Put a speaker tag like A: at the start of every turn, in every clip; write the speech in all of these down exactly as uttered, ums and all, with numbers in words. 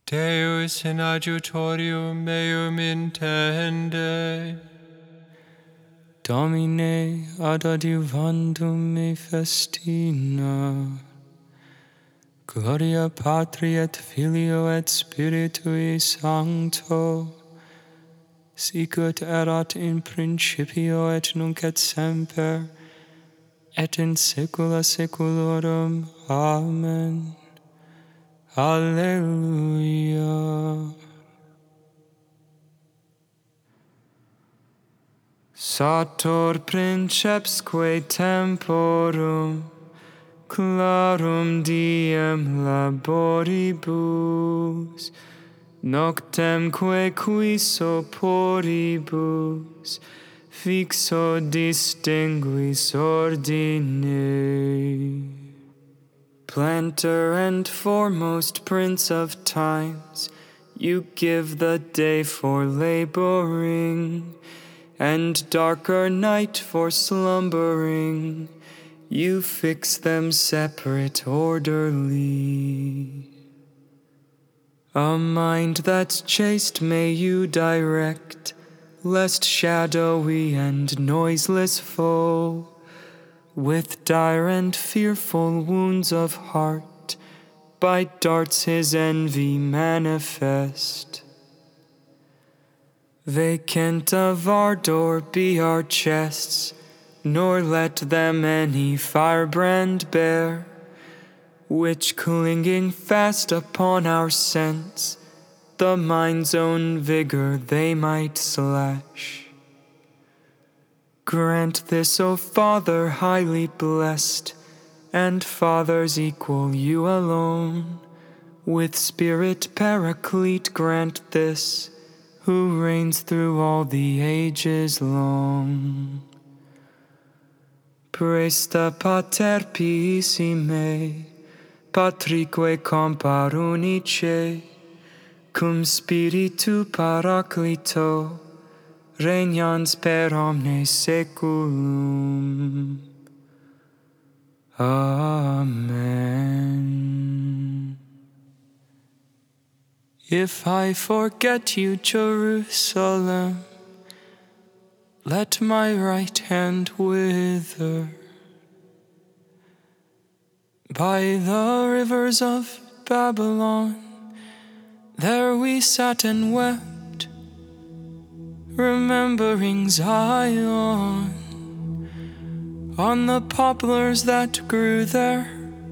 A: Deus in adjutorium meum intende.
B: Domine ad adiuvandum me festina. Gloria Patri et Filio et Spiritui Sancto, sicut erat in principio et nunc et semper, et in saecula saeculorum. Amen. Alleluia. Sator princepsque temporum, clarum diem laboribus, noctemque quiso poribus, fixo distinguis ordine. Planter and foremost Prince of times, you give the day for laboring, and darker night for slumbering. You fix them separate, orderly. A mind that's chaste may you direct, lest shadowy and noiseless foe, with dire and fearful wounds of heart, by darts his envy manifest. Vacant of ardor be our chests, nor let them any firebrand bear, which clinging fast upon our sense, the mind's own vigor they might slash. Grant this, O Father highly blessed, and Fathers equal you alone, with Spirit Paraclete grant this, who reigns through all the ages long. Presta Pater Piissime, Patrique compar unice, cum Spiritu Paraclito, regnans per omnes saeculum. Amen. If I forget you, Jerusalem, let my right hand wither. By the rivers of Babylon, there we sat and wept, remembering Zion. On the poplars that grew there,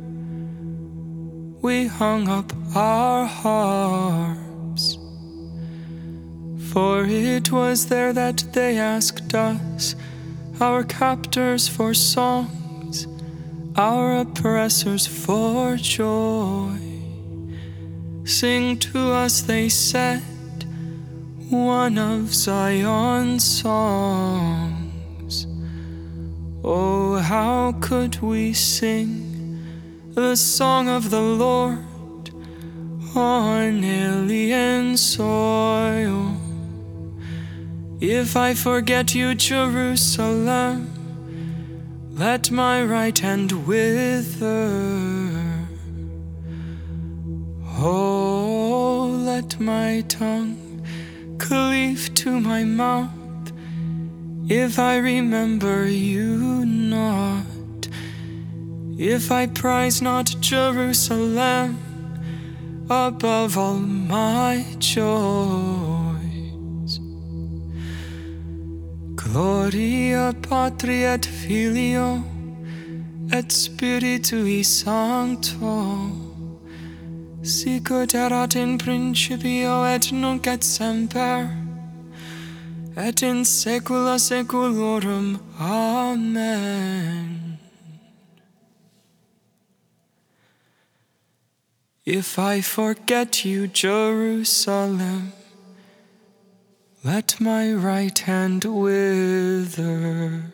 B: we hung up our harps, for it was there that they asked us, our captors, for songs, our oppressors for joy. Sing to us, they said, one of Zion's songs. Oh, how could we sing the song of the Lord on alien soil? If I forget you, Jerusalem, let my right hand wither. Oh, let my tongue cleave to my mouth, if I remember you not. If I prize not Jerusalem above all my joys. Gloria Patri et Filio et Spiritui Sancto, sicut erat in principio et nunc et semper, et in saecula saeculorum. Amen. If I forget you, Jerusalem, let my right hand wither.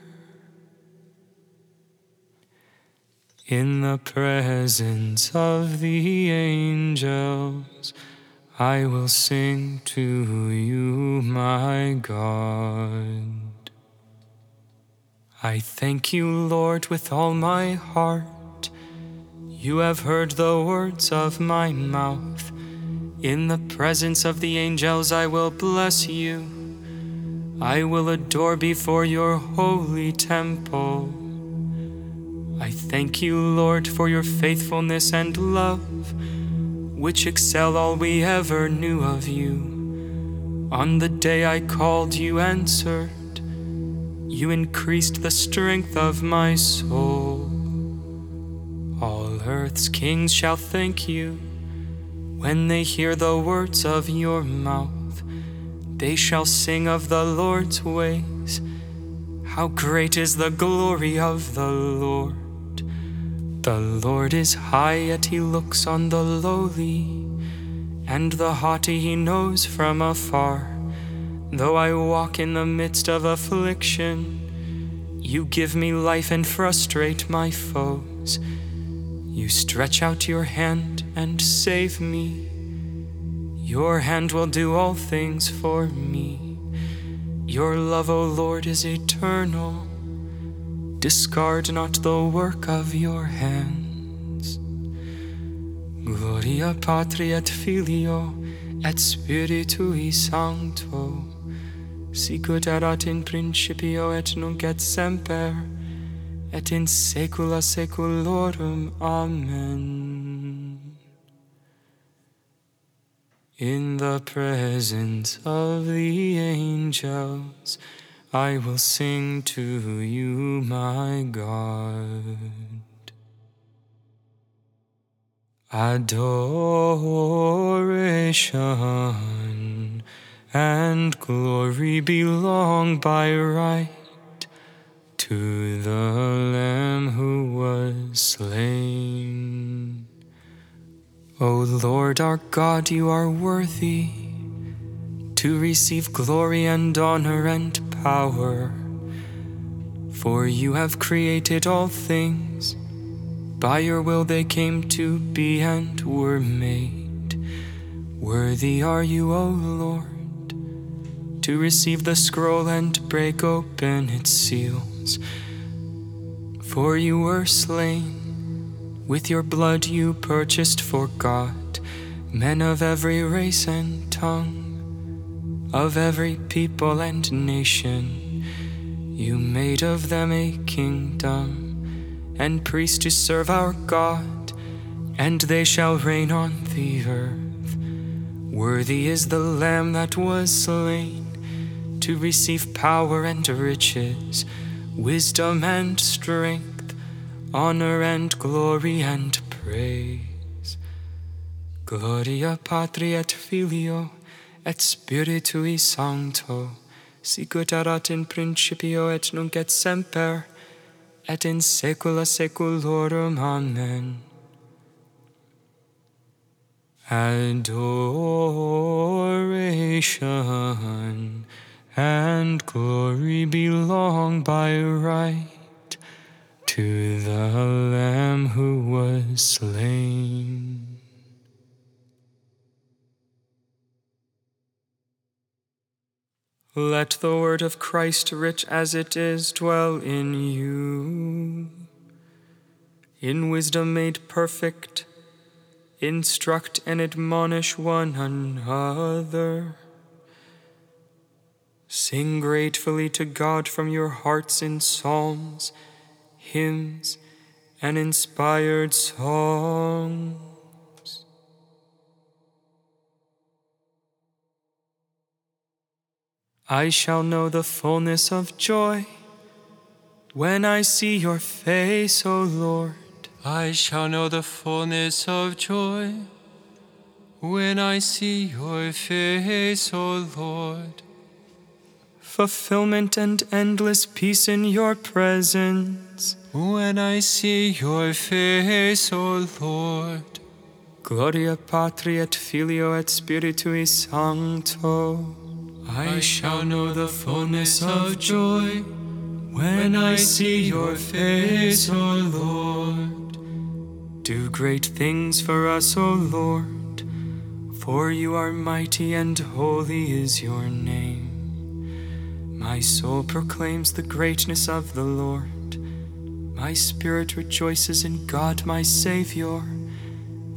B: In the presence of the angels, I will sing to you, my God. I thank you, Lord, with all my heart. You have heard the words of my mouth. In the presence of the angels I will bless you. I will adore before your holy temple. I thank you, Lord, for your faithfulness and love, which excel all we ever knew of you. On the day I called, you answered. You increased the strength of my soul. All earth's kings shall thank you. When they hear the words of your mouth, they shall sing of the Lord's ways. How great is the glory of the Lord. The Lord is high, yet he looks on the lowly, and the haughty he knows from afar. Though I walk in the midst of affliction, you give me life and frustrate my foes. You stretch out your hand and save me. Your hand will do all things for me. Your love, O Lord, is eternal. Discard not the work of your hands. Gloria Patri et Filio et Spiritui Sancto, sicut erat in principio et nunc et semper, et in saecula saeculorum. Amen. In the presence of the angels, I will sing to you, my God. Adoration and glory belong by right to the Lamb who was slain. O Lord our God, you are worthy to receive glory and honor and power, for you have created all things. By your will they came to be and were made. Worthy are you, O Lord, to receive the scroll and break open its seals. For you were slain. With your blood you purchased for God men of every race and tongue, of every people and nation. You made of them a kingdom and priests to serve our God, and they shall reign on the earth. Worthy is the Lamb that was slain to receive power and riches, wisdom and strength, honor and glory and praise. Gloria Patri et Filio et Spiritui Sancto, sicut erat in principio et nunc et semper, et in saecula saeculorum. Amen. Adoration and glory belong by right to the Lamb who was slain. Let the word of Christ, rich as it is, dwell in you. In wisdom made perfect, instruct and admonish one another. Sing gratefully to God from your hearts in psalms, hymns, and inspired songs. I shall know the fullness of joy when I see your face, O Lord.
A: I shall know the fullness of joy when I see your face, O Lord.
B: Fulfillment and endless peace in your presence
A: when I see your face, O Lord.
B: Gloria Patri et Filio et Spiritui Sancto.
A: I shall know the fullness of joy when I see your face, O Lord.
B: Do great things for us, O Lord, for you are mighty and holy is your name. My soul proclaims the greatness of the Lord. My spirit rejoices in God my Savior,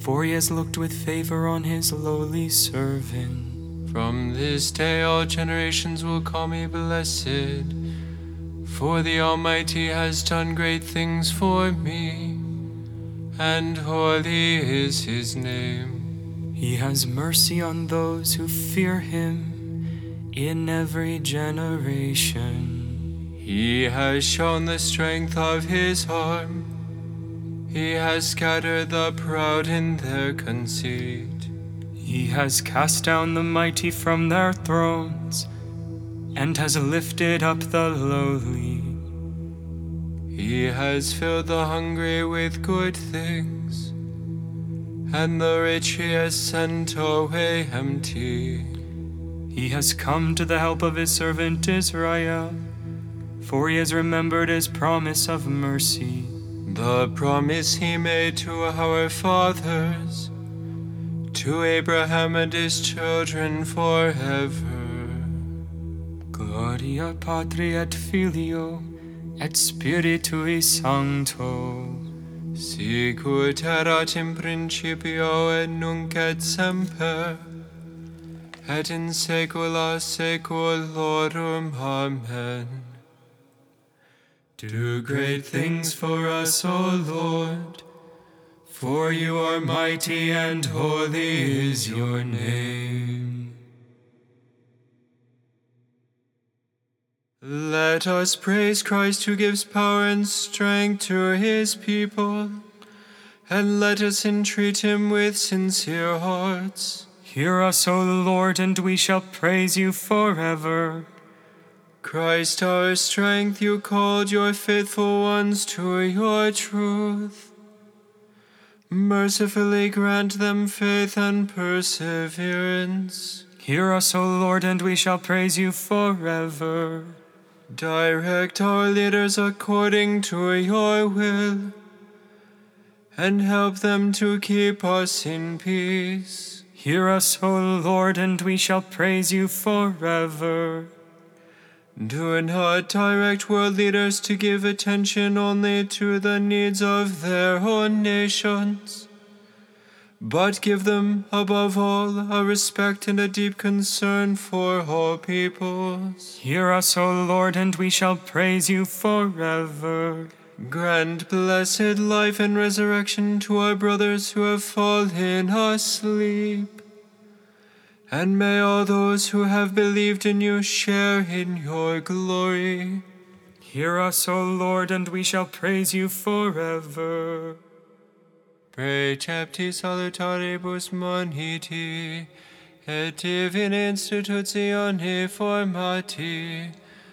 B: for he has looked with favor on his lowly servant.
A: From this day all generations will call me blessed, for the Almighty has done great things for me, and holy is his name.
B: He has mercy on those who fear him in every generation.
A: He has shown the strength of his arm. He has scattered the proud in their conceit.
B: He has cast down the mighty from their thrones, and has lifted up the lowly.
A: He has filled the hungry with good things, and the rich he has sent away empty.
B: He has come to the help of his servant Israel, for he has remembered his promise of mercy,
A: the promise he made to our fathers, to Abraham and his children forever.
B: Gloria Patri et Filio et Spiritui Sancto,
A: sicut erat in principio et nunc et semper, et in saecula saeculorum. Amen. Do great things for us, O Lord, for you are mighty and holy is your name. Let us praise Christ, who gives power and strength to his people, and let us entreat him with sincere hearts.
B: Hear us, O Lord, and we shall praise you forever.
A: Christ our strength, you called your faithful ones to your truth. Mercifully grant them faith and perseverance.
B: Hear us, O Lord, and we shall praise you forever.
A: Direct our leaders according to your will, and help them to keep us in peace.
B: Hear us, O Lord, and we shall praise you forever.
A: Do not direct world leaders to give attention only to the needs of their own nations, but give them, above all, a respect and a deep concern for all peoples.
B: Hear us, O Lord, and we shall praise you forever.
A: Grant blessed life and resurrection to our brothers who have fallen asleep, and may all those who have believed in you share in your glory.
B: Hear us, O Lord, and we shall praise you forever.
A: Precepti salutaribus moniti, et divina institutione formati,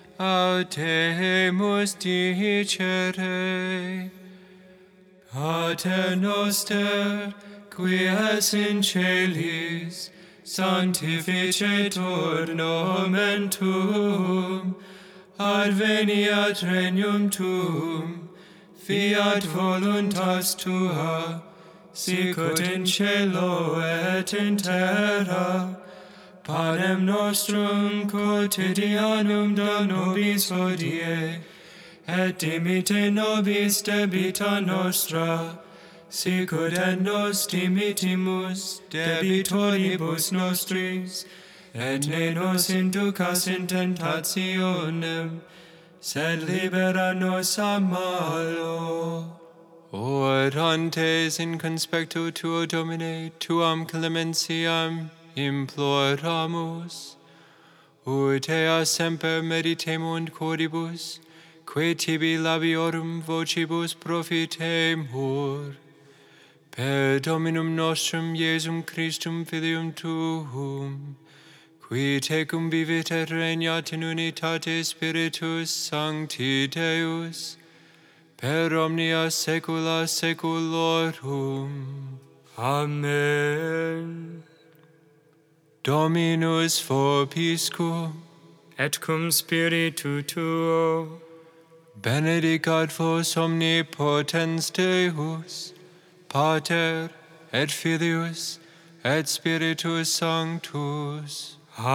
A: audemus dicere. Pater noster, qui es in celis, sanctificetur nomen tuum, adveniat regnum tuum, fiat voluntas tua, sicut in cielo et in terra. Panem nostrum quotidianum da nobis hodie, et dimitte nobis debita nostra, sicut et nos dimittimus debitoribus nostris, et ne nos inducas in tentationem, sed libera nos a malo. Orantes in conspectu tuo Domine, tuam clementiam imploramus, ut ea semper meditemunt coribus, que tibi labiorum vocibus profitemur, per Dominum nostrum Iesum Christum Filium tuum, qui tecum vivit et regnat in unitate Spiritus Sancti Deus, per omnia saecula saeculorum.
B: Amen.
A: Dominus vobiscum,
B: et cum spiritu tuo.
A: Benedicat vos omnipotens Deus, Pater et Filius et Spiritus Sanctus.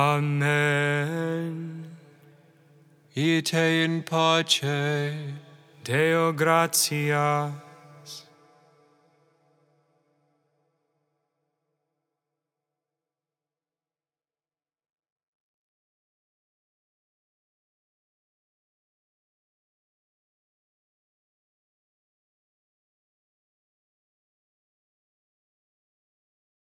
B: Amen.
A: Ite in pace.
B: Deo gratia.